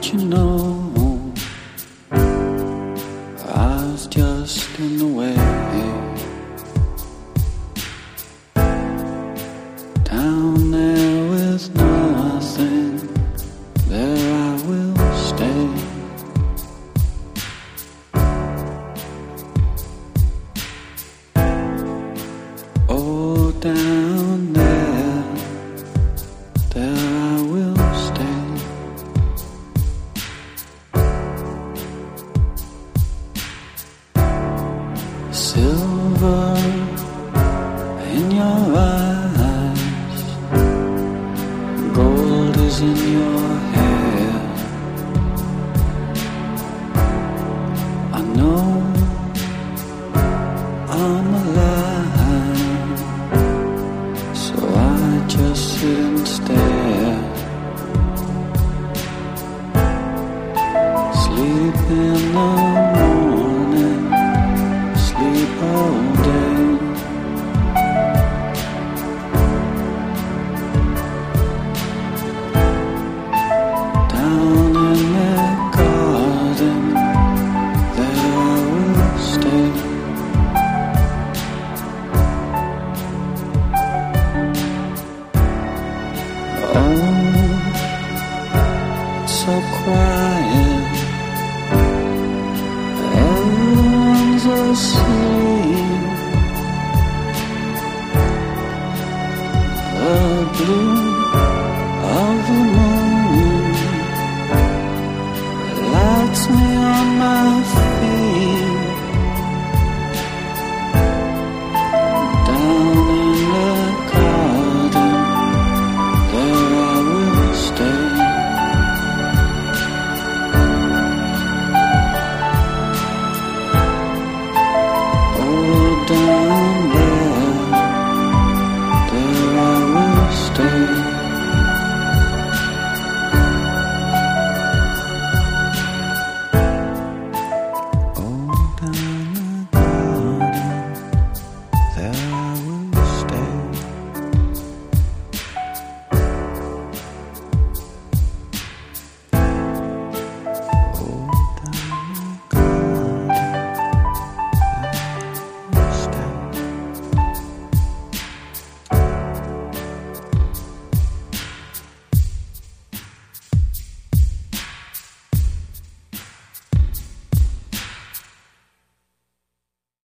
you know, I was just in the way. Down there with nothing, there I will stay. Oh, down there, there I will stay. Silver in your eyes, gold is in your hair. I know I'm alive, so I just sit and stare. Sleep in the morning, sleep all day. Down in their garden, there I will stay. Oh, so quiet, everyone's asleep. The blue